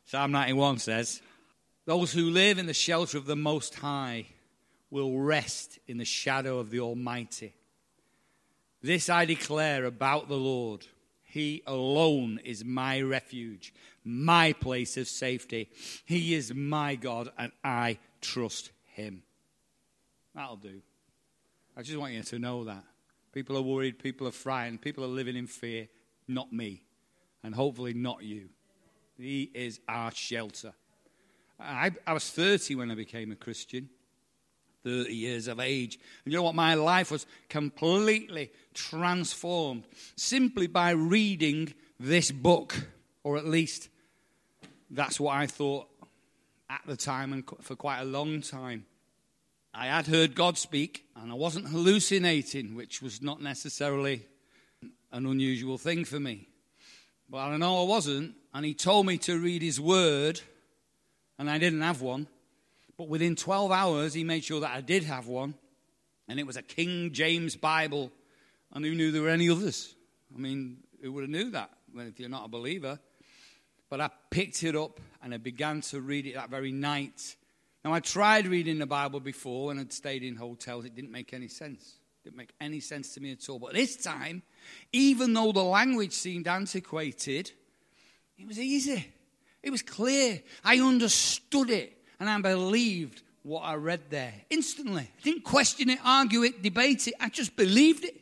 Psalm 91 says, those who live in the shelter of the Most High will rest in the shadow of the Almighty. This I declare about the Lord. He alone is my refuge, my place of safety. He is my God, and I trust him. That'll do. I just want you to know that. People are worried, people are frightened, people are living in fear. Not me, and hopefully not you. He is our shelter. I was 30 when I became a Christian, 30 years of age. And you know what? My life was completely transformed simply by reading this book, or at least that's what I thought at the time and for quite a long time. I had heard God speak, and I wasn't hallucinating, which was not necessarily an unusual thing for me. But I know I wasn't, and he told me to read his word, and I didn't have one. But within 12 hours, he made sure that I did have one, and it was a King James Bible. And who knew there were any others? I mean, who would have knew that if you're not a believer? But I picked it up, and I began to read it that very night. Now, I tried reading the Bible before, and I'd stayed in hotels. It didn't make any sense. It didn't make any sense to me at all. But this time, even though the language seemed antiquated, it was easy. It was clear. I understood it, and I believed what I read there instantly. I didn't question it, argue it, debate it. I just believed it,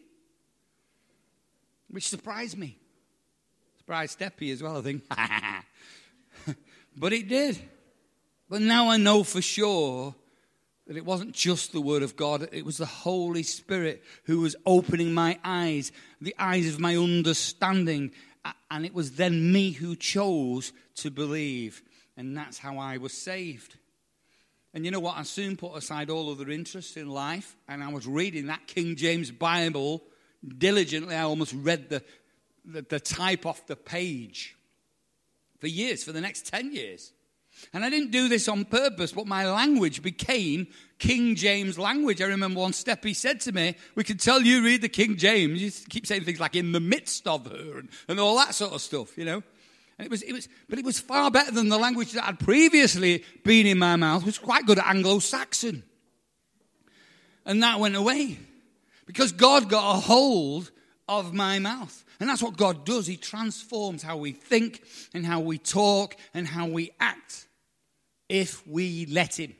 which surprised me. Surprised Steppy as well, I think. But it did. But now I know for sure that it wasn't just the Word of God. It was the Holy Spirit who was opening my eyes, the eyes of my understanding. And it was then me who chose to believe. And that's how I was saved. And you know what? I soon put aside all other interests in life. And I was reading that King James Bible diligently. I almost read the type off the page for years, for the next 10 years. And I didn't do this on purpose, but my language became King James language. I remember one step he said to me, we can tell you read the King James. You keep saying things like in the midst of her and all that sort of stuff, you know. And it was far better than the language that had previously been in my mouth, which was quite good at Anglo-Saxon. And that went away because God got a hold of my mouth. And that's what God does. He transforms how we think and how we talk and how we act if we let him.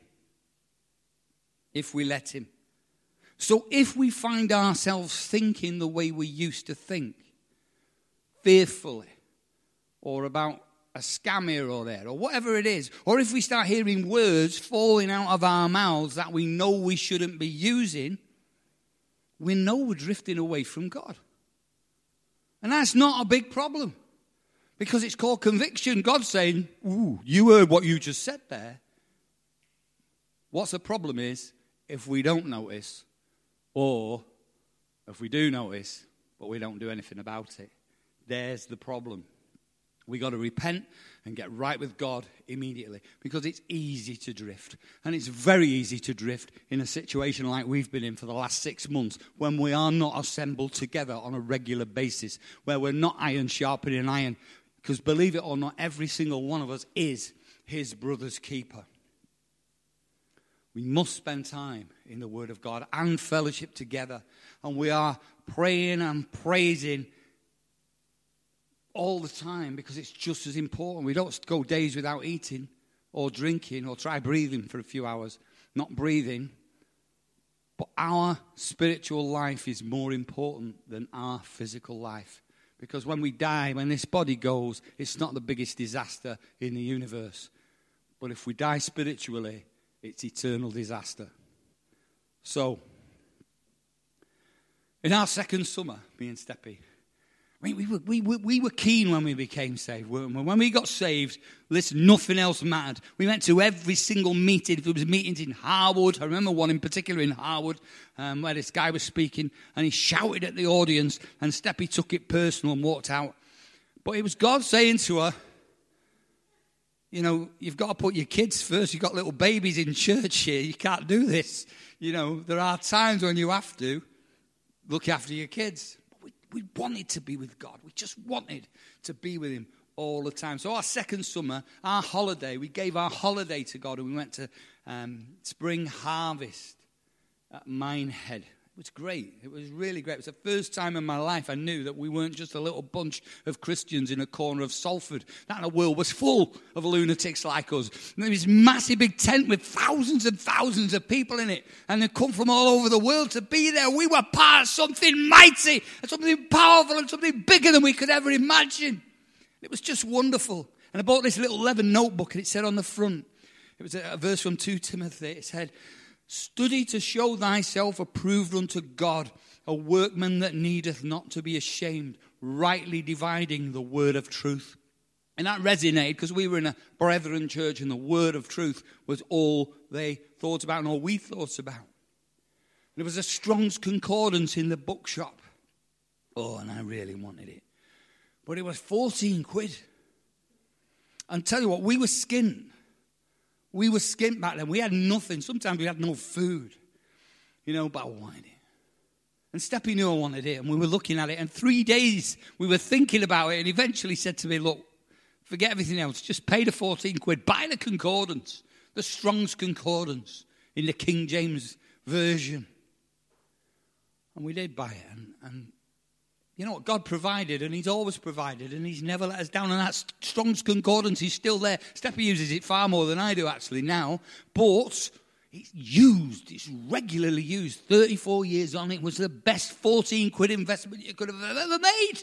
If we let him. So if we find ourselves thinking the way we used to think, fearfully, or about a scam here or there, or whatever it is, or if we start hearing words falling out of our mouths that we know we shouldn't be using, we know we're drifting away from God. And that's not a big problem because it's called conviction. God's saying, ooh, you heard what you just said there. What's the problem is if we don't notice or if we do notice but we don't do anything about it. There's the problem. We got to repent and get right with God immediately because it's easy to drift. And it's very easy to drift in a situation like we've been in for the last 6 months when we are not assembled together on a regular basis, where we're not iron sharpening iron. Because believe it or not, every single one of us is his brother's keeper. We must spend time in the Word of God and fellowship together. And we are praying and praising all the time because it's just as important. We don't go days without eating or drinking or try breathing for a few hours. Not breathing. But our spiritual life is more important than our physical life. Because when we die, when this body goes, it's not the biggest disaster in the universe. But if we die spiritually, it's eternal disaster. So, in our second summer, me and Steppy, I mean, we were keen when we became saved, weren't we? When we got saved, listen, nothing else mattered. We went to every single meeting. If there was meetings in Harwood, I remember one in particular in Harwood, where this guy was speaking, and he shouted at the audience, and Steppy took it personal and walked out. But it was God saying to her, you know, you've got to put your kids first. You've got little babies in church here. You can't do this. You know, there are times when you have to look after your kids. We wanted to be with God. We just wanted to be with him all the time. So our second summer, our holiday, we gave our holiday to God, and we went to Spring Harvest at Minehead. It was great. It was really great. It was the first time in my life I knew that we weren't just a little bunch of Christians in a corner of Salford. That the world was full of lunatics like us. And there was this massive big tent with thousands and thousands of people in it. And they come from all over the world to be there. We were part of something mighty, and something powerful, and something bigger than we could ever imagine. It was just wonderful. And I bought this little leather notebook, and it said on the front, it was a verse from 2 Timothy. It said, "Study to show thyself approved unto God, a workman that needeth not to be ashamed, rightly dividing the word of truth." And that resonated because we were in a brethren church, and the word of truth was all they thought about and all we thought about. There was a Strong's Concordance in the bookshop. Oh, and I really wanted it. But it was 14 quid. And tell you what, we were skint. We were skint back then. We had nothing. Sometimes we had no food. But I wanted it. And Steppy knew I wanted it, and we were looking at it. And 3 days we were thinking about it, and eventually said to me, "Look, forget everything else. Just pay the 14 quid. Buy the concordance, the Strong's Concordance in the King James Version." And we did buy it. And you know what? God provided, and he's always provided, and he's never let us down. And that Strong's Concordance is still there. Steppy uses it far more than I do, actually, now. But it's used. It's regularly used. 34 years on, it was the best 14 quid investment you could have ever made.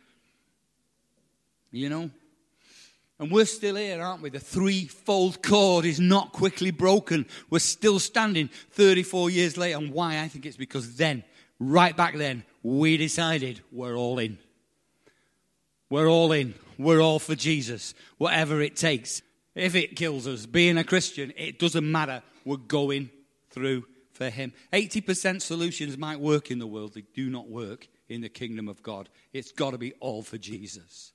And we're still here, aren't we? The threefold cord is not quickly broken. We're still standing 34 years later. And why? I think it's because then, right back then, we decided we're all in. We're all in. We're all for Jesus. Whatever it takes. If it kills us, being a Christian, it doesn't matter. We're going through for him. 80% solutions might work in the world. They do not work in the kingdom of God. It's got to be all for Jesus.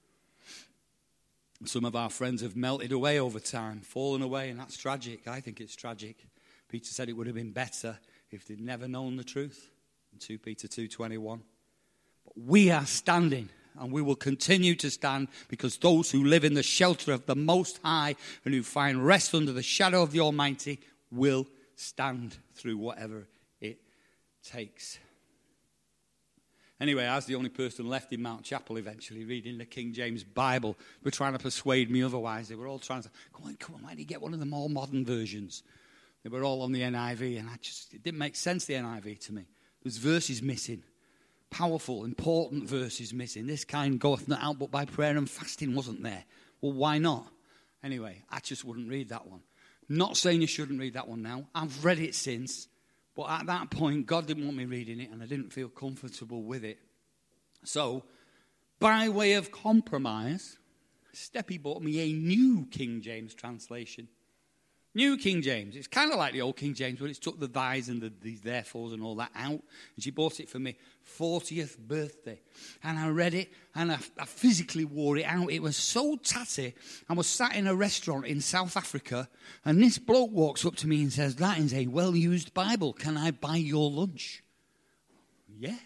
Some of our friends have melted away over time, fallen away, and that's tragic. I think it's tragic. Peter said it would have been better if they'd never known the truth. 2 Peter 2:21. But we are standing, and we will continue to stand, because those who live in the shelter of the Most High and who find rest under the shadow of the Almighty will stand through whatever it takes. Anyway, I was the only person left in Mount Chapel eventually reading the King James Bible. They were trying to persuade me otherwise. They were all trying to, come on, why do you get one of the more modern versions? They were all on the NIV, and it didn't make sense, the NIV, to me. There's verses missing. Powerful, important verses missing. This kind goeth not out but by prayer and fasting wasn't there. Well, why not? Anyway, I just wouldn't read that one. Not saying you shouldn't read that one now. I've read it since. But at that point, God didn't want me reading it, and I didn't feel comfortable with it. So, by way of compromise, Steppy bought me a new King James translation. New King James. It's kind of like the old King James, but it's took the thys and the therefores and all that out. And she bought it for me 40th birthday. And I read it, and I physically wore it out. It was so tatty. I was sat in a restaurant in South Africa, and this bloke walks up to me and says, "That is a well-used Bible. Can I buy your lunch?" Yeah.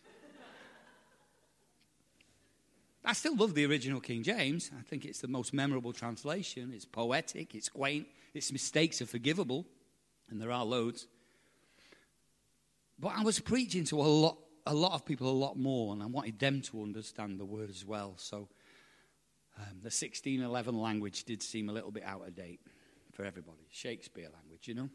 I still love the original King James. I think it's the most memorable translation. It's poetic, it's quaint, its mistakes are forgivable, and there are loads. But I was preaching to a lot of people a lot more, and I wanted them to understand the word as well. So the 1611 language did seem a little bit out of date for everybody. Shakespeare language, And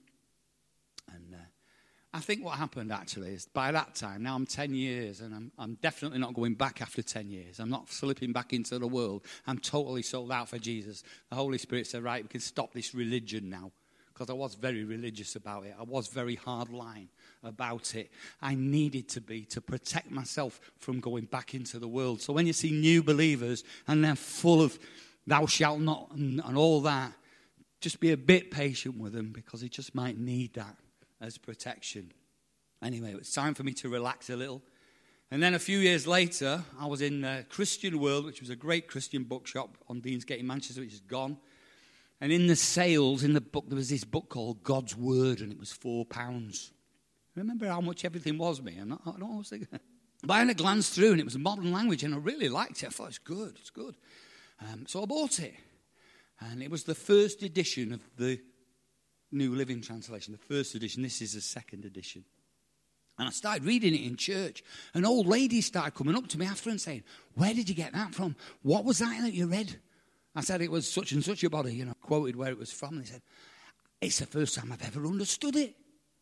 I think what happened actually is by that time, now I'm 10 years, and I'm definitely not going back after 10 years. I'm not slipping back into the world. I'm totally sold out for Jesus. The Holy Spirit said, right, we can stop this religion now. Because I was very religious about it. I was very hardline about it. I needed to be to protect myself from going back into the world. So when you see new believers and they're full of thou shalt not and all that, just be a bit patient with them, because they just might need that as protection. Anyway, it was time for me to relax a little. And then a few years later, I was in Christian World, which was a great Christian bookshop on Deansgate in Manchester, which is gone. And in the sales, in the book, there was this book called God's Word, and it was £4. Remember how much everything was me? I don't always think. But I had a glance through, and it was a modern language, and I really liked it. I thought, it's good. So I bought it. And it was the first edition of the New Living Translation. The first edition. This is the second edition. And I started reading it in church. And old ladies started coming up to me after and saying, where did you get that from? What was that you read? I said it was such and such a body, quoted where it was from. And they said, it's the first time I've ever understood it.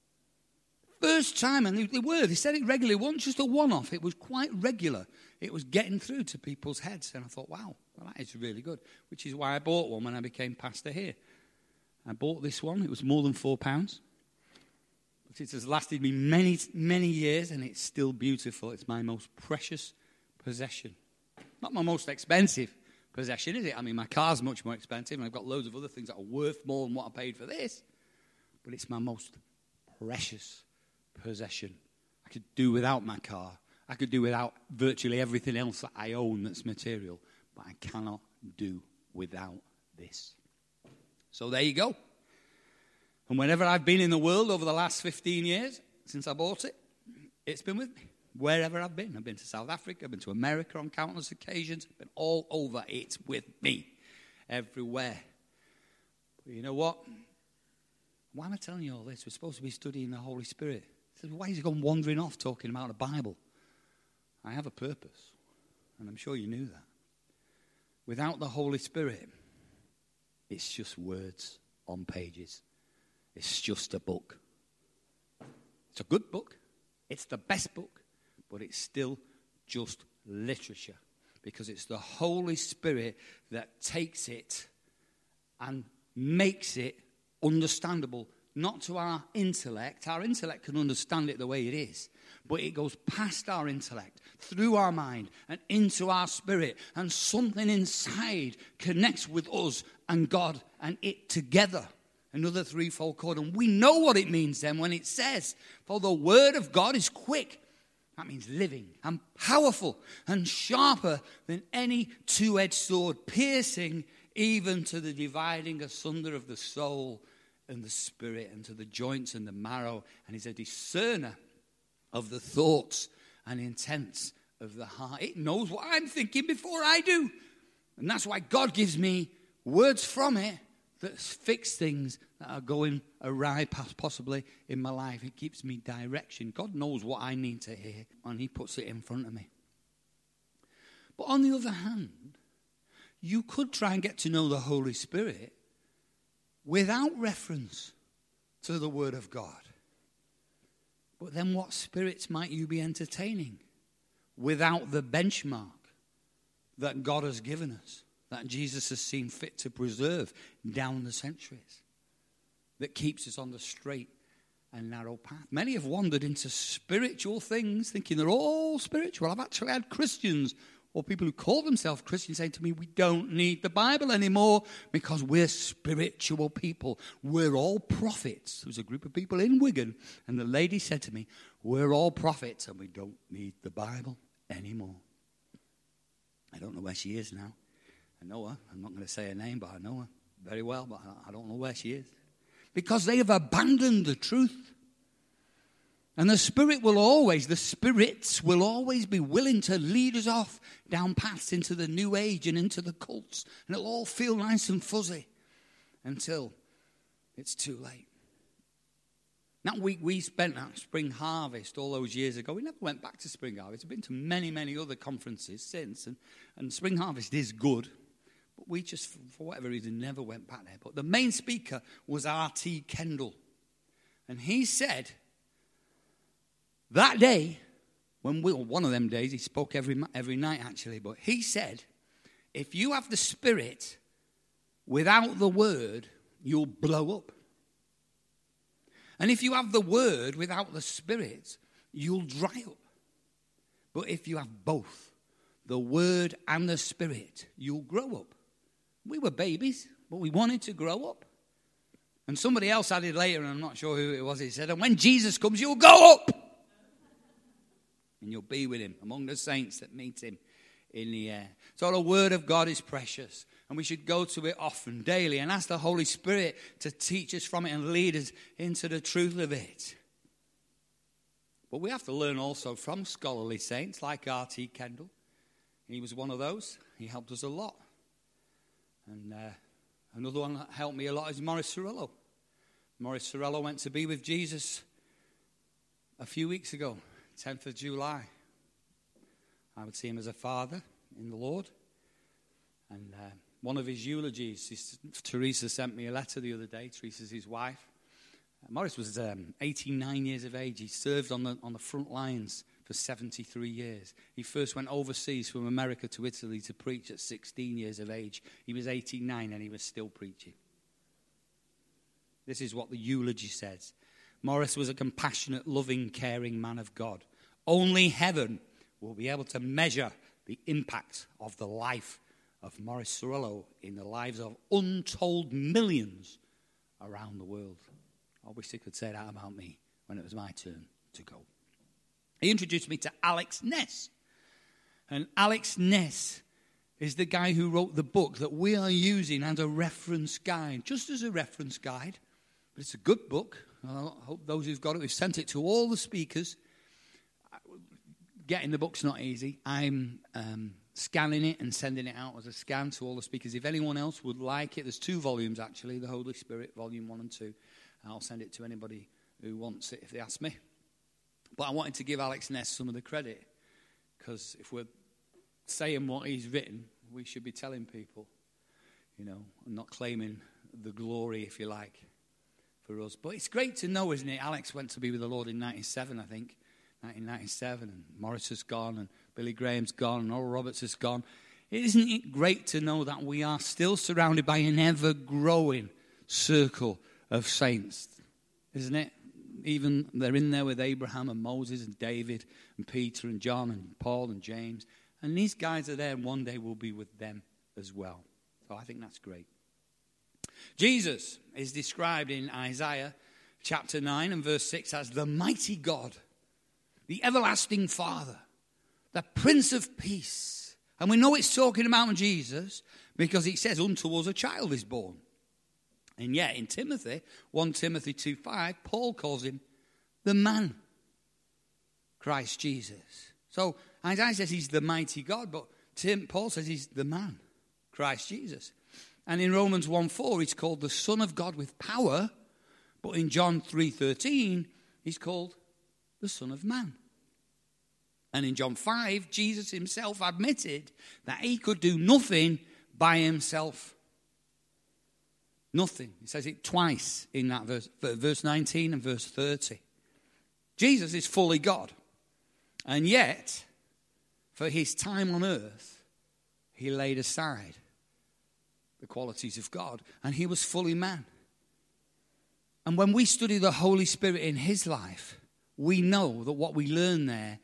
First time, and they said it regularly. It wasn't just a one-off. It was quite regular. It was getting through to people's heads. And I thought, wow, well, that is really good. Which is why I bought one when I became pastor here. I bought this one. It was more than £4. But it has lasted me many, many years, and it's still beautiful. It's my most precious possession. Not my most expensive possession, is it? I mean, my car's much more expensive, and I've got loads of other things that are worth more than what I paid for this. But it's my most precious possession. I could do without my car. I could do without virtually everything else that I own that's material. But I cannot do without this. So there you go. And whenever I've been in the world over the last 15 years, since I bought it, it's been with me. Wherever I've been to South Africa, I've been to America on countless occasions, I've been all over, it's with me, everywhere. But you know what? Why am I telling you all this? We're supposed to be studying the Holy Spirit. So why is he gone wandering off talking about the Bible? I have a purpose, and I'm sure you knew that. Without the Holy Spirit, it's just words on pages. It's just a book. It's a good book. It's the best book. But it's still just literature. Because it's the Holy Spirit that takes it and makes it understandable. Not to our intellect. Our intellect can understand it the way it is. But it goes past our intellect, through our mind, and into our spirit. And something inside connects with us and God and it together. Another threefold cord. And we know what it means then when it says, for the word of God is quick. That means living and powerful and sharper than any two-edged sword, piercing even to the dividing asunder of the soul and the spirit and to the joints and the marrow. And is a discerner of the thoughts and intents of the heart. It knows what I'm thinking before I do. And that's why God gives me words from it that fix things that are going awry possibly in my life. It gives me direction. God knows what I need to hear, and he puts it in front of me. But on the other hand, you could try and get to know the Holy Spirit without reference to the Word of God. But then what spirits might you be entertaining without the benchmark that God has given us, that Jesus has seen fit to preserve down the centuries, that keeps us on the straight and narrow path? Many have wandered into spiritual things, thinking they're all spiritual. I've actually had Christians or people who call themselves Christians saying to me, we don't need the Bible anymore because we're spiritual people. We're all prophets. There was a group of people in Wigan, and the lady said to me, we're all prophets and we don't need the Bible anymore. I don't know where she is now. I know her. I'm not going to say her name, but I know her very well, but I don't know where she is. Because they have abandoned the truth. And the spirits will always be willing to lead us off down paths into the new age and into the cults. And it'll all feel nice and fuzzy until it's too late. Now, we spent that Spring Harvest all those years ago. We never went back to Spring Harvest. We've been to many, many other conferences since. And Spring Harvest is good. But we just, for whatever reason, never went back there. But the main speaker was R.T. Kendall. And he said, that day, one of them days, he spoke every night actually, but he said, if you have the Spirit without the Word, you'll blow up. And if you have the Word without the Spirit, you'll dry up. But if you have both, the Word and the Spirit, you'll grow up. We were babies, but we wanted to grow up. And somebody else added later, and I'm not sure who it was, he said, and when Jesus comes, you'll go up. And you'll be with him among the saints that meet him in the air. So the Word of God is precious. And we should go to it often, daily, and ask the Holy Spirit to teach us from it and lead us into the truth of it. But we have to learn also from scholarly saints like R.T. Kendall. He was one of those. He helped us a lot. And another one that helped me a lot is Morris Cerullo. Morris Cerullo went to be with Jesus a few weeks ago, 10th of July. I would see him as a father in the Lord. And one of his eulogies, Teresa sent me a letter the other day. Teresa's his wife. Morris was 89 years of age. He served on the front lines for 73 years. He first went overseas from America to Italy to preach at 16 years of age. He was 89 and he was still preaching. This is what the eulogy says. Morris was a compassionate, loving, caring man of God. Only heaven will be able to measure the impact of the life of Morris Cerullo in the lives of untold millions around the world. I wish they could say that about me when it was my turn to go. He introduced me to Alex Ness. And Alex Ness is the guy who wrote the book that we are using as a reference guide, just as a reference guide. But it's a good book. I hope those who've got it, we've sent it to all the speakers. Getting the book's not easy. I'm scanning it and sending it out as a scan to all the speakers. If anyone else would like it, there's 2 volumes actually, the Holy Spirit, volume 1 and 2. And I'll send it to anybody who wants it if they ask me. But I wanted to give Alex Ness some of the credit, because if we're saying what he's written, we should be telling people, and not claiming the glory, if you like, for us. But it's great to know, isn't it? Alex went to be with the Lord in 97, I think. 1997, and Morris has gone, and Billy Graham's gone, and Oral Roberts has gone. Isn't it great to know that we are still surrounded by an ever-growing circle of saints? Isn't it? Even they're in there with Abraham and Moses and David and Peter and John and Paul and James. And these guys are there, and one day we'll be with them as well. So I think that's great. Jesus is described in Isaiah chapter 9 and verse 6 as the mighty God, the everlasting Father, the Prince of Peace. And we know it's talking about Jesus because it says, unto us a child is born. And yet in Timothy, 1 Timothy 2:5, Paul calls him the man, Christ Jesus. So Isaiah says he's the mighty God, but Paul says he's the man, Christ Jesus. And in Romans 1:4, he's called the Son of God with power, but in John 3:13, he's called the Son of Man. And in John 5, Jesus himself admitted that he could do nothing by himself. Nothing. He says it twice in that verse 19 and verse 30. Jesus is fully God. And yet, for his time on earth, he laid aside the qualities of God. And he was fully man. And when we study the Holy Spirit in his life, we know that what we learn there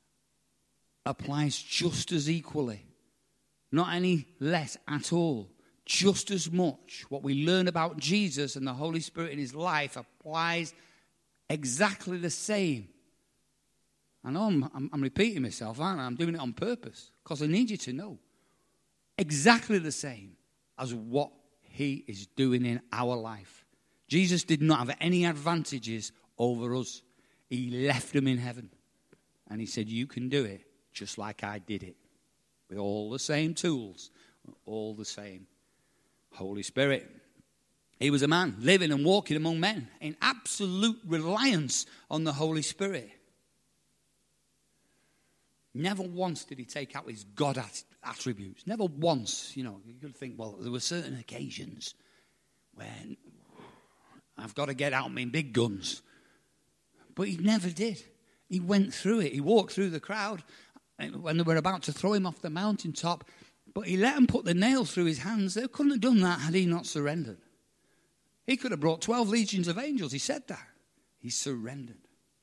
applies just as equally. Not any less at all. Just as much. What we learn about Jesus and the Holy Spirit in his life applies exactly the same. I know I'm repeating myself, aren't I? I'm doing it on purpose because I need you to know. Exactly the same as what he is doing in our life. Jesus did not have any advantages over us. He left them in heaven. And he said, you can do it just like I did it. With all the same tools, all the same Holy Spirit. He was a man living and walking among men in absolute reliance on the Holy Spirit. Never once did he take out his God attributes. Never once. You could think, well, there were certain occasions when I've got to get out my big guns. But he never did. He went through it. He walked through the crowd when they were about to throw him off the mountaintop. But he let them put the nails through his hands. They couldn't have done that had he not surrendered. He could have brought 12 legions of angels. He said that. He surrendered.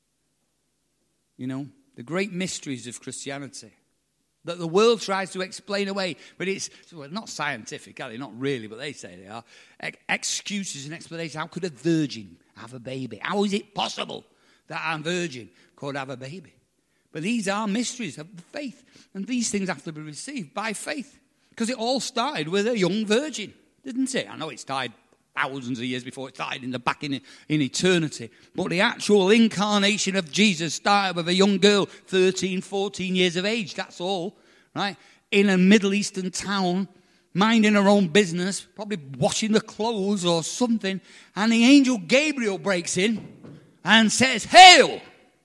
The great mysteries of Christianity that the world tries to explain away. But it's not scientific, are they? Not really, but they say they are. Excuses and explanations. How could a virgin have a baby? How is it possible that a virgin could have a baby? But these are mysteries of the faith. And these things have to be received by faith. Because it all started with a young virgin, didn't it? I know it started thousands of years before it started in eternity. But the actual incarnation of Jesus started with a young girl, 13, 14 years of age. That's all, right? In a Middle Eastern town minding her own business, probably washing the clothes or something, and the angel Gabriel breaks in and says, "Hail!"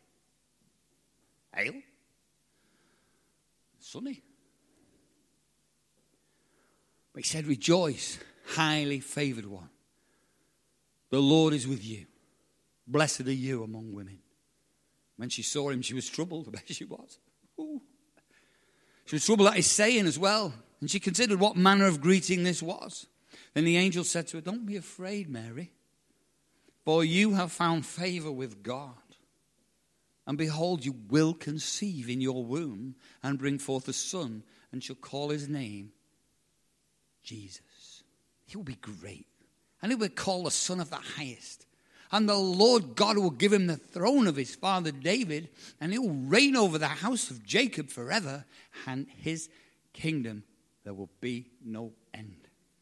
Hail? Sunny. But he said, "Rejoice, highly favored one. The Lord is with you. Blessed are you among women." When she saw him, she was troubled. I bet she was. Ooh. She was troubled at his saying as well. And she considered what manner of greeting this was. Then the angel said to her, "Don't be afraid, Mary, for you have found favor with God. And behold, you will conceive in your womb and bring forth a son, and shall call his name Jesus. He will be great, and he will be called the Son of the Highest. And the Lord God will give him the throne of his father David, and he will reign over the house of Jacob forever, and his kingdom there will be no end."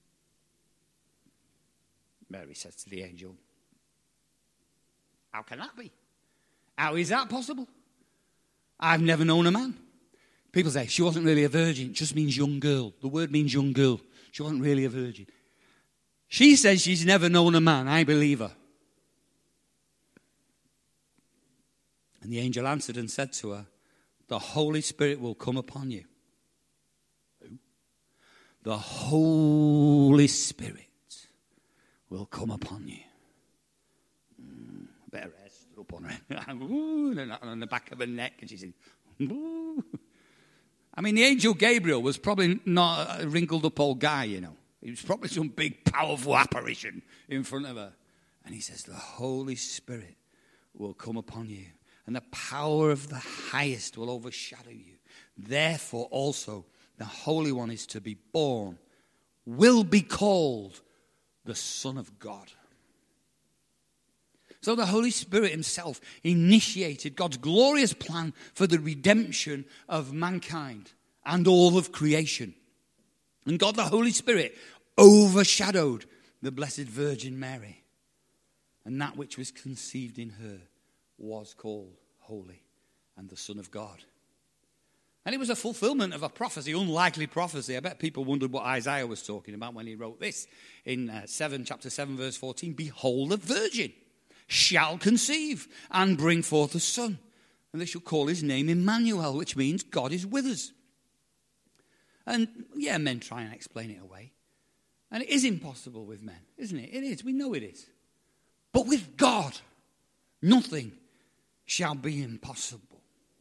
Mary says to the angel, "How can that be? How is that possible? I've never known a man." People say she wasn't really a virgin. It just means young girl. The word means young girl. She wasn't really a virgin. She says she's never known a man. I believe her. And the angel answered and said to her, "The Holy Spirit will come upon you." Who? The Holy Spirit will come upon you. Better rest up on her. On the back of her neck. And she's saying, "Ooh." I mean, the angel Gabriel was probably not a wrinkled up old guy, you know. He was probably some big, powerful apparition in front of her. And he says, "The Holy Spirit will come upon you, and the power of the highest will overshadow you. Therefore also the Holy One is to be born, will be called the Son of God." So the Holy Spirit himself initiated God's glorious plan for the redemption of mankind and all of creation. And God the Holy Spirit overshadowed the Blessed Virgin Mary. And that which was conceived in her was called holy and the Son of God. And it was a fulfillment of a prophecy, unlikely prophecy. I bet people wondered what Isaiah was talking about when he wrote this in chapter 7, verse 14. "Behold, a virgin shall conceive and bring forth a son, and they shall call his name Emmanuel," which means God is with us. And yeah, men try and explain it away. And it is impossible with men, isn't it? It is. We know it is. But with God, nothing shall be impossible.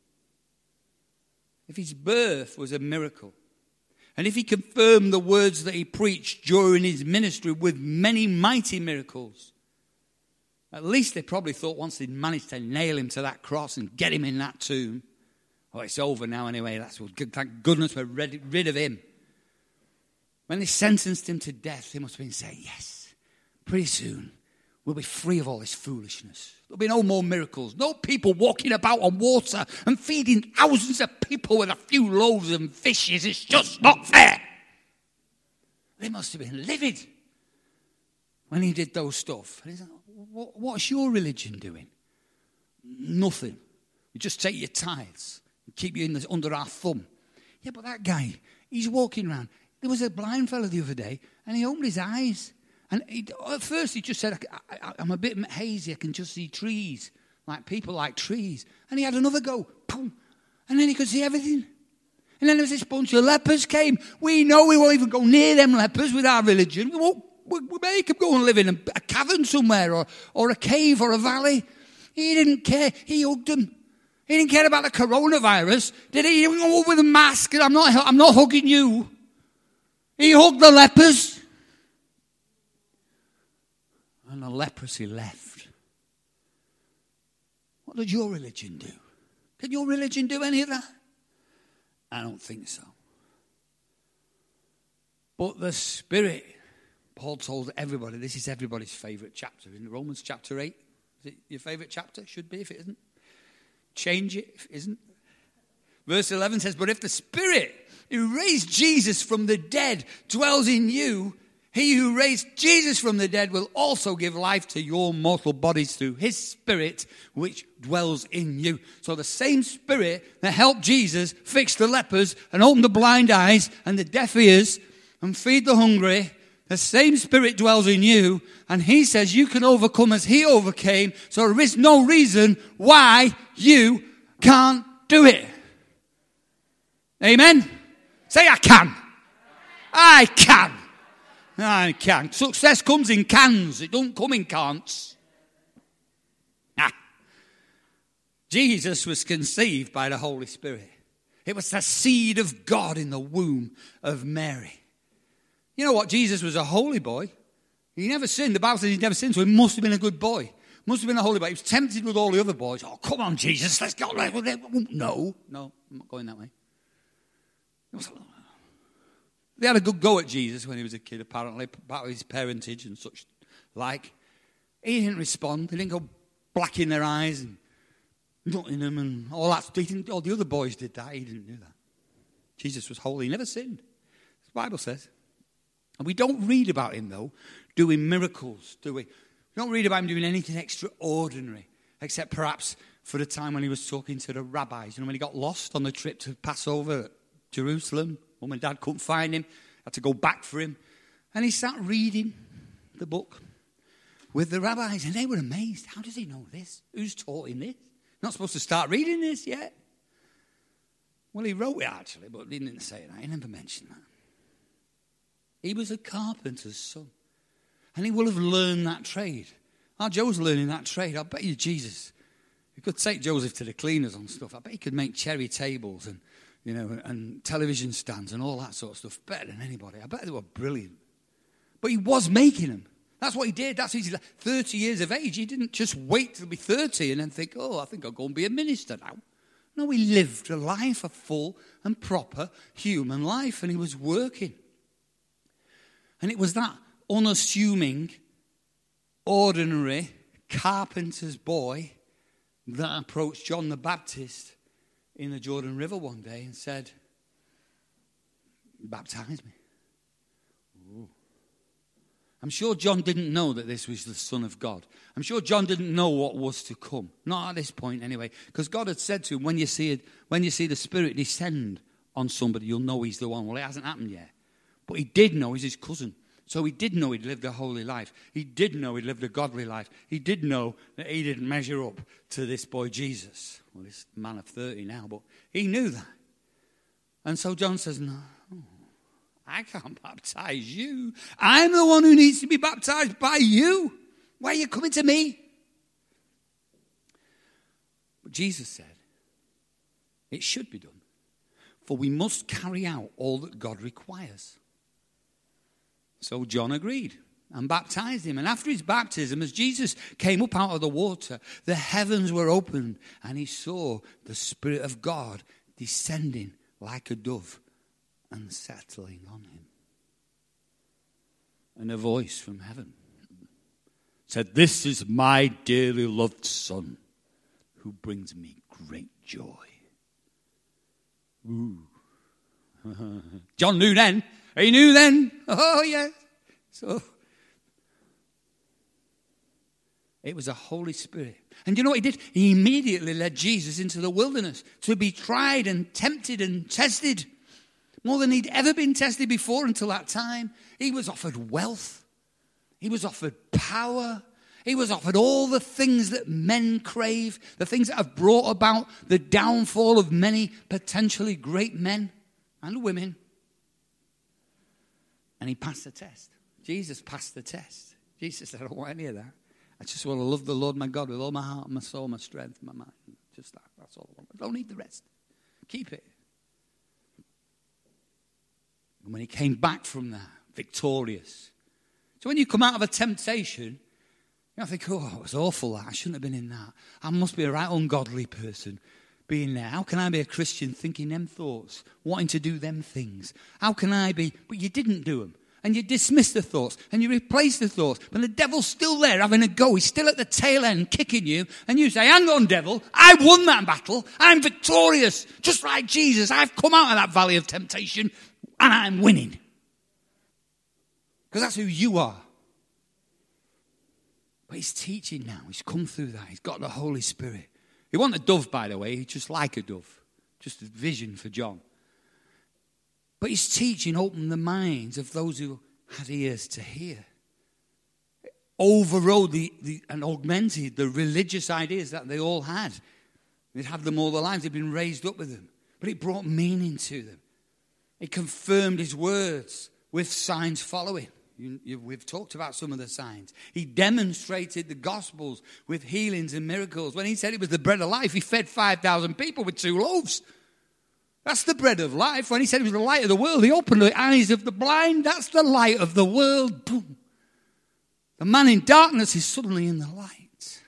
If his birth was a miracle, and if he confirmed the words that he preached during his ministry with many mighty miracles, at least they probably thought once they'd managed to nail him to that cross and get him in that tomb, "Oh, it's over now anyway. Thank goodness we're rid of him." When they sentenced him to death, they must have been saying, "Yes, pretty soon we'll be free of all this foolishness. There'll be no more miracles. No people walking about on water and feeding thousands of people with a few loaves and fishes. It's just not fair." They must have been livid when he did those stuff. And he's like, "What's your religion doing?" "Nothing. We just take your tithes and keep you under our thumb." Yeah, but that guy, he's walking around. There was a blind fellow the other day, and he opened his eyes. And at first he just said, "I'm a bit hazy, I can just see trees, like people like trees." And he had another go, boom, and then he could see everything. And then there was this bunch of lepers came. We know we won't even go near them lepers with our religion. We make them go and live in a cavern somewhere or a cave or a valley. He didn't care. He hugged them. He didn't care about the coronavirus, did he? He didn't go up with a mask and I'm not hugging you. He hugged the lepers. And the leprosy left. What did your religion do? Can your religion do any of that? I don't think so. But the Spirit, Paul told everybody, this is everybody's favourite chapter in Romans chapter 8. Is it your favourite chapter? Should be if it isn't. Change it if it isn't. Verse 11 says, "But if the Spirit who raised Jesus from the dead dwells in you, he who raised Jesus from the dead will also give life to your mortal bodies through his Spirit which dwells in you." So the same Spirit that helped Jesus fix the lepers and open the blind eyes and the deaf ears and feed the hungry. The same Spirit dwells in you, and he says you can overcome as he overcame, so there is no reason why you can't do it. Amen? Say, I can. I can. I can. Success comes in cans. It don't come in can'ts. Jesus was conceived by the Holy Spirit. It was the seed of God in the womb of Mary. You know what? Jesus was a holy boy. He never sinned. The Bible says he never sinned, so he must have been a good boy. Must have been a holy boy. He was tempted with all the other boys. Oh, come on, Jesus, let's go. No, I'm not going that way. They had a good go at Jesus when he was a kid, apparently, about his parentage and such like. He didn't respond. He didn't go black in their eyes and nutting them and all that. All the other boys did that. He didn't do that. Jesus was holy. He never sinned. The Bible says. And we don't read about him, though, doing miracles, do we? We don't read about him doing anything extraordinary, except perhaps for the time when he was talking to the rabbis. You know, when he got lost on the trip to Passover at Jerusalem. Mum and Dad couldn't find him. Had to go back for him. And he sat reading the book with the rabbis, and they were amazed. How does he know this? Who's taught him this? Not supposed to start reading this yet. Well, he wrote it, actually, but he didn't say that. He never mentioned that. He was a carpenter's son. And he will have learned that trade. Our Joe's learning that trade. I bet you Jesus. You could take Joseph to the cleaners on stuff. I bet he could make cherry tables and, you know, and television stands and all that sort of stuff better than anybody. I bet they were brilliant. But he was making them. That's what he did. That's his 30 years of age. He didn't just wait till be 30 and then think, oh, I think I'll go and be a minister now. No, he lived a life, a full and proper human life, and he was working. And it was that unassuming, ordinary carpenter's boy that approached John the Baptist in the Jordan River one day and said, baptize me. Ooh. I'm sure John didn't know that this was the Son of God. I'm sure John didn't know what was to come. Not at this point anyway. Because God had said to him, when you see the Spirit descend on somebody, you'll know he's the one. Well, it hasn't happened yet. But he did know he's his cousin. So he did know he'd lived a holy life. He did know he'd lived a godly life. He did know that he didn't measure up to this boy Jesus. Well, this man of 30 now, but he knew that. And so John says, no, I can't baptize you. I'm the one who needs to be baptized by you. Why are you coming to me? But Jesus said, it should be done. For we must carry out all that God requires. So John agreed and baptized him. And after his baptism, as Jesus came up out of the water, the heavens were opened, and he saw the Spirit of God descending like a dove and settling on him. And a voice from heaven said, this is my dearly loved Son, who brings me great joy. Ooh. John knew then. He knew then. Oh, yes. So, it was the Holy Spirit. And you know what he did? He immediately led Jesus into the wilderness to be tried and tempted and tested. More than he'd ever been tested before until that time. He was offered wealth. He was offered power. He was offered all the things that men crave. The things that have brought about the downfall of many potentially great men and women. And he passed the test. Jesus passed the test. Jesus said, I don't want any of that. I just want to love the Lord my God with all my heart, my soul, my strength, my mind. Just that. That's all I want. I don't need the rest. Keep it. And when he came back from that, victorious. So when you come out of a temptation, you think, oh, it was awful that. I shouldn't have been in that. I must be a right ungodly person being there. How can I be a Christian thinking them thoughts, wanting to do them things? How can I be? But you didn't do them. And you dismiss the thoughts, and you replace the thoughts. But the devil's still there having a go. He's still at the tail end kicking you. And you say, hang on, devil. I won that battle. I'm victorious. Just like Jesus. I've come out of that valley of temptation, and I'm winning. Because that's who you are. But he's teaching now. He's come through that. He's got the Holy Spirit. He wasn't a dove, by the way. He's just like a dove. Just a vision for John. But his teaching opened the minds of those who had ears to hear. It overrode and augmented the religious ideas that they all had. They'd had them all their lives. They'd been raised up with them. But it brought meaning to them. It confirmed his words with signs following. We've talked about some of the signs. He demonstrated the Gospels with healings and miracles. When he said it was the bread of life, he fed 5,000 people with 2 loaves. That's the bread of life. When he said it was the light of the world, he opened the eyes of the blind. That's the light of the world. Boom. The man in darkness is suddenly in the light.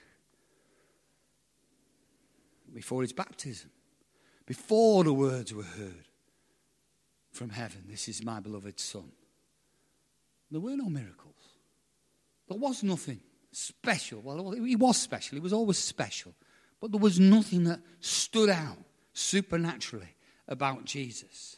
Before his baptism, before the words were heard from heaven, this is my beloved Son. There were no miracles. There was nothing special. Well, he was special. He was always special. But there was nothing that stood out supernaturally about Jesus.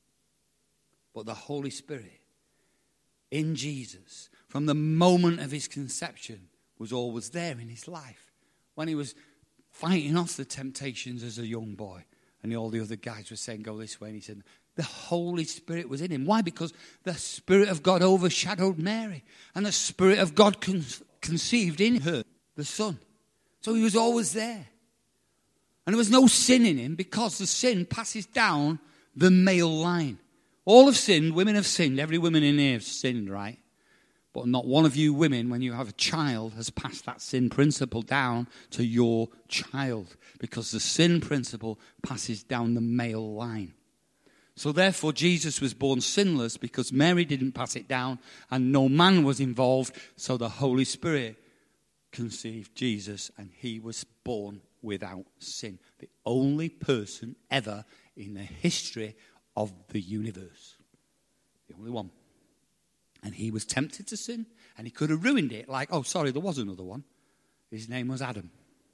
But the Holy Spirit in Jesus, from the moment of his conception, was always there in his life. When he was fighting off the temptations as a young boy, and all the other guys were saying, go this way, and he said, the Holy Spirit was in him. Why? Because the Spirit of God overshadowed Mary. And the Spirit of God conceived in her the Son. So he was always there. And there was no sin in him because the sin passes down the male line. All have sinned, women have sinned. Every woman in here has sinned, right? But not one of you women, when you have a child, has passed that sin principle down to your child. Because the sin principle passes down the male line. So therefore, Jesus was born sinless because Mary didn't pass it down and no man was involved. So the Holy Spirit conceived Jesus and he was born without sin. The only person ever in the history of the universe. The only one. And he was tempted to sin and he could have ruined it. Like, oh, sorry, there was another one. His name was Adam.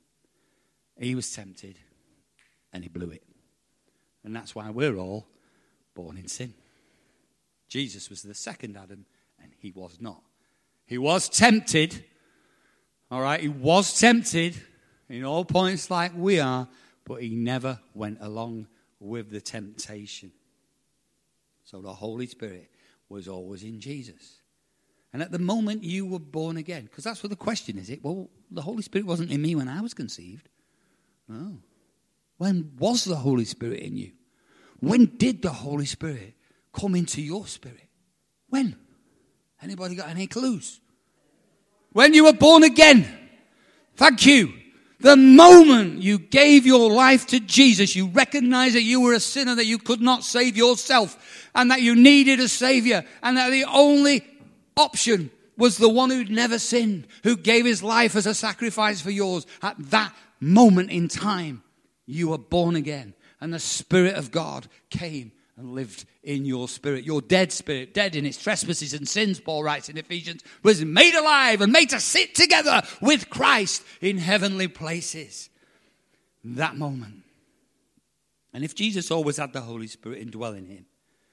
He was tempted and he blew it. And that's why we're all born in sin. Jesus was the second Adam, and he was not. He was tempted, all right? He was tempted in all points like we are, but he never went along with the temptation. So the Holy Spirit was always in Jesus. And at the moment you were born again, because that's what the question is, well, the Holy Spirit wasn't in me when I was conceived. No. When was the Holy Spirit in you? When did the Holy Spirit come into your spirit? When? Anybody got any clues? When you were born again. Thank you. The moment you gave your life to Jesus, you recognized that you were a sinner, that you could not save yourself, and that you needed a Savior, and that the only option was the one who'd never sinned, who gave his life as a sacrifice for yours. At that moment in time, you were born again. And the Spirit of God came and lived in your spirit. Your dead spirit, dead in its trespasses and sins, Paul writes in Ephesians, was made alive and made to sit together with Christ in heavenly places. That moment. And if Jesus always had the Holy Spirit indwelling him,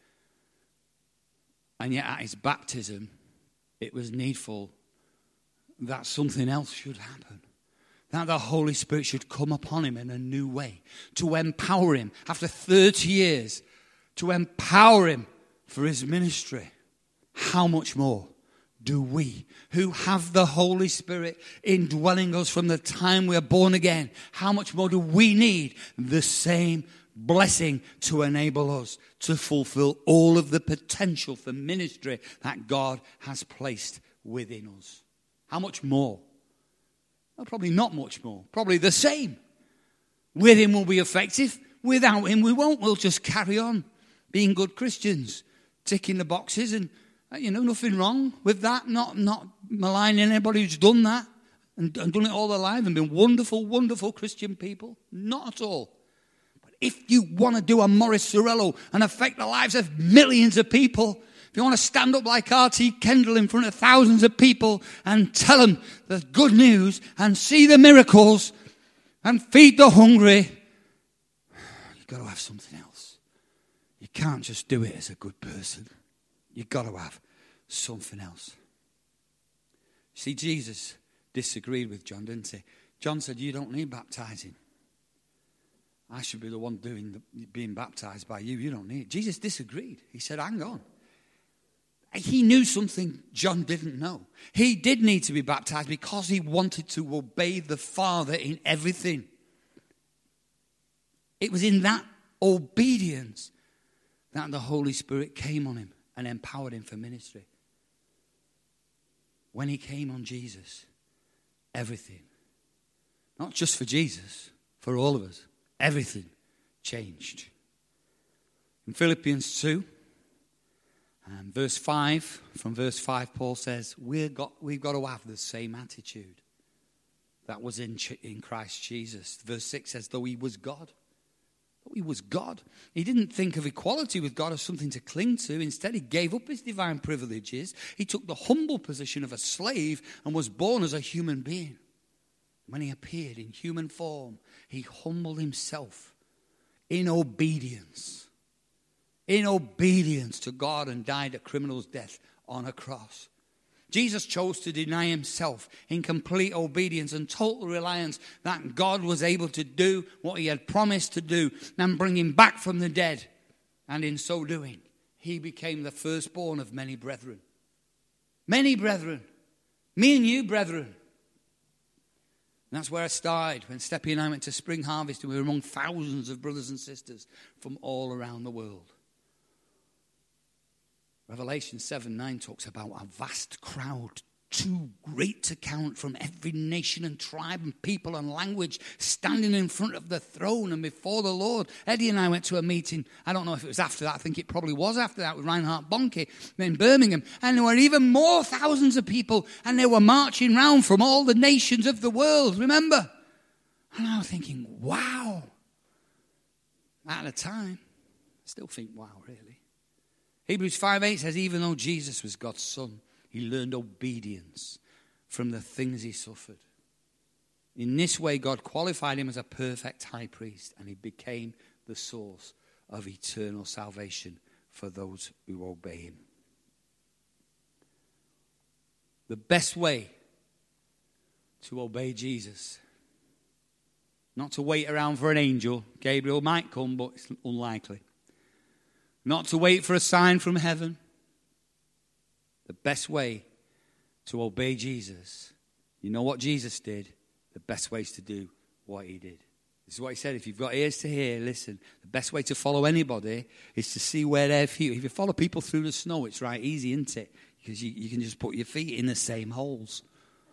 and yet at his baptism, it was needful that something else should happen. That the Holy Spirit should come upon him in a new way, to empower him after 30 years, to empower him for his ministry. How much more do we, who have the Holy Spirit indwelling us from the time we are born again, how much more do we need the same blessing to enable us to fulfill all of the potential for ministry that God has placed within us? How much more? Well, probably not much more. Probably the same. With him we'll be effective. Without him we won't. We'll just carry on being good Christians, ticking the boxes, and nothing wrong with that. Not maligning anybody who's done that and done it all their life and been wonderful, wonderful Christian people. Not at all. But if you want to do a Morris Cerullo and affect the lives of millions of people, if you want to stand up like R.T. Kendall in front of thousands of people and tell them the good news and see the miracles and feed the hungry, you've got to have something else. You can't just do it as a good person. You've got to have something else. See, Jesus disagreed with John, didn't he? John said, you don't need baptizing. I should be the one being baptized by you. You don't need it. Jesus disagreed. He said, hang on. He knew something John didn't know. He did need to be baptized because he wanted to obey the Father in everything. It was in that obedience that the Holy Spirit came on him and empowered him for ministry. When he came on Jesus, everything, not just for Jesus, for all of us, everything changed. In Philippians 2, and verse 5, from verse 5, Paul says, we've got to have the same attitude that was in Christ Jesus. Verse 6 says, though he was God. Though he was God. He didn't think of equality with God as something to cling to. Instead, he gave up his divine privileges. He took the humble position of a slave and was born as a human being. When he appeared in human form, he humbled himself in obedience. In obedience to God, and died a criminal's death on a cross. Jesus chose to deny himself in complete obedience and total reliance that God was able to do what he had promised to do and bring him back from the dead. And in so doing, he became the firstborn of many brethren. Many brethren. Me and you, brethren. And that's where I started when Steppy and I went to Spring Harvest, and we were among thousands of brothers and sisters from all around the world. Revelation 7:9 talks about a vast crowd, too great to count, from every nation and tribe and people and language, standing in front of the throne and before the Lord. Eddie and I went to a meeting, I don't know if it was after that, I think it probably was after that, with Reinhard Bonnke in Birmingham. And there were even more thousands of people, and they were marching round from all the nations of the world, remember? And I was thinking, wow. At the time, I still think, wow, really. Hebrews 5:8 says, even though Jesus was God's son, he learned obedience from the things he suffered. In this way, God qualified him as a perfect high priest, and he became the source of eternal salvation for those who obey him. The best way to obey Jesus, not to wait around for an angel. Gabriel might come, but it's unlikely. Not to wait for a sign from heaven. The best way to obey Jesus, you know what Jesus did? The best way is to do what he did. This is what he said. If you've got ears to hear, listen. The best way to follow anybody is to see where their feet. If you follow people through the snow, it's right easy, isn't it? Because you can just put your feet in the same holes.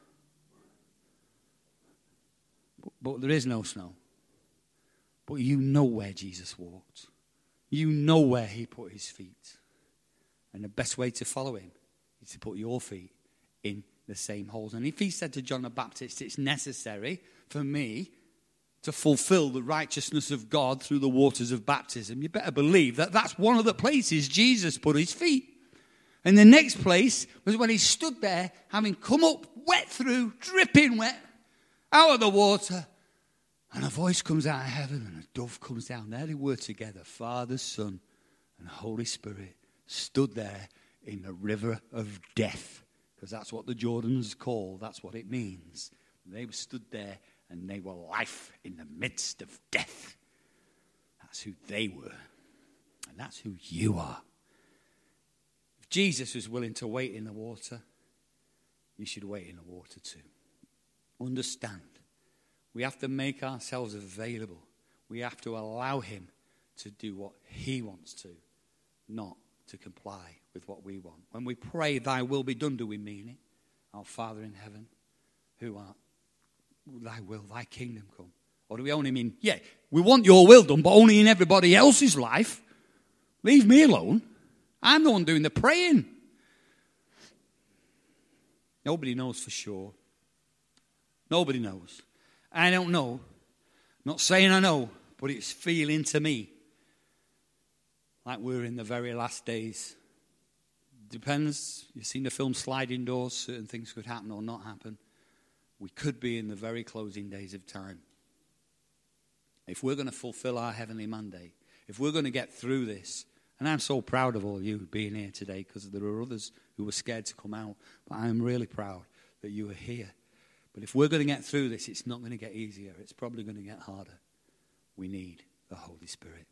But there is no snow. But you know where Jesus walked. You know where he put his feet. And the best way to follow him is to put your feet in the same holes. And if he said to John the Baptist, it's necessary for me to fulfill the righteousness of God through the waters of baptism, you better believe that that's one of the places Jesus put his feet. And the next place was when he stood there, having come up wet through, dripping wet, out of the water. And a voice comes out of heaven and a dove comes down. There they were together, Father, Son, and Holy Spirit, stood there in the river of death. Because that's what the Jordans call, that's what it means. They stood there and they were life in the midst of death. That's who they were. And that's who you are. If Jesus was willing to wait in the water, you should wait in the water too. Understand. We have to make ourselves available. We have to allow him to do what he wants to, not to comply with what we want. When we pray, thy will be done, do we mean it? Our Father in heaven, who art, thy will, thy kingdom come. Or do we only mean, yeah, we want your will done, but only in everybody else's life? Leave me alone. I'm the one doing the praying. Nobody knows for sure. Nobody knows. I don't know. I'm not saying I know, but it's feeling to me like we're in the very last days. Depends. You've seen the film Sliding Doors. Certain things could happen or not happen. We could be in the very closing days of time. If we're going to fulfill our heavenly mandate, if we're going to get through this, and I'm so proud of all you being here today, because there are others who were scared to come out, but I'm really proud that you are here. But if we're going to get through this, it's not going to get easier. It's probably going to get harder. we need the Holy Spirit.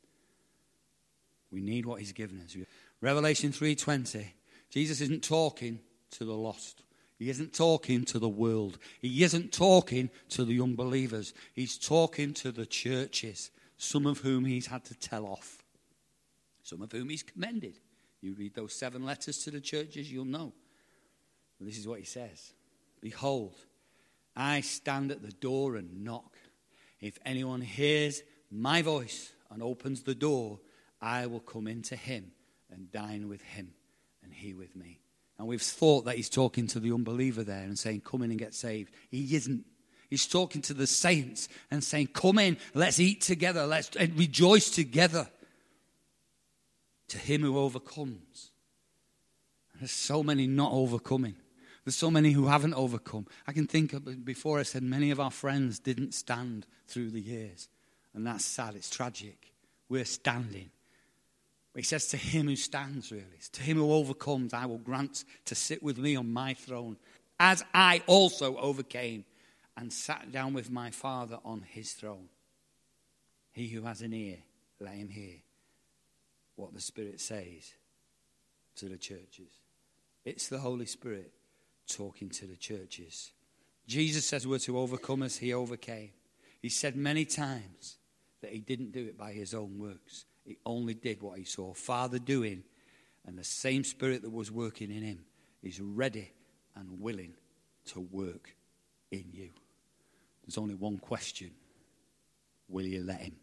We need what he's given us. Revelation 3:20, Jesus isn't talking to the lost. He isn't talking to the world. He isn't talking to the unbelievers. He's talking to the churches, some of whom he's had to tell off, some of whom he's commended. You read those 7 letters to the churches, you'll know. But this is what he says. Behold, I stand at the door and knock. If anyone hears my voice and opens the door, I will come into him and dine with him and he with me. And we've thought that he's talking to the unbeliever there and saying, come in and get saved. He isn't. He's talking to the saints and saying, come in, let's eat together, let's rejoice together. To him who overcomes. And there's so many not overcoming. There's so many who haven't overcome. I can think of, before I said, many of our friends didn't stand through the years. And that's sad, it's tragic. We're standing. But he says to him who stands, really. It's to him who overcomes, I will grant to sit with me on my throne, as I also overcame and sat down with my Father on his throne. He who has an ear, let him hear what the Spirit says to the churches. It's the Holy Spirit talking to the churches. Jesus says we're to overcome as he overcame. He said many times that he didn't do it by his own works. He only did what he saw Father doing, and the same Spirit that was working in him is ready and willing to work in you. There's only one question. Will you let him?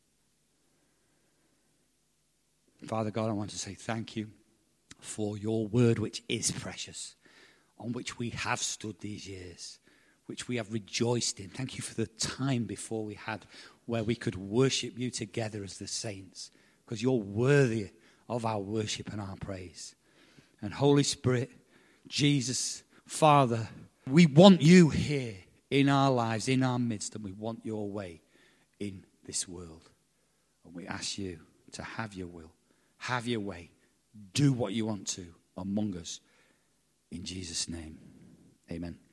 Father God, I want to say thank you for your word, which is precious, on which we have stood these years, which we have rejoiced in. Thank you for the time before we had where we could worship you together as the saints, because you're worthy of our worship and our praise. And Holy Spirit, Jesus, Father, we want you here in our lives, in our midst, and we want your way in this world. And we ask you to have your will, have your way, do what you want to among us. In Jesus' name, amen.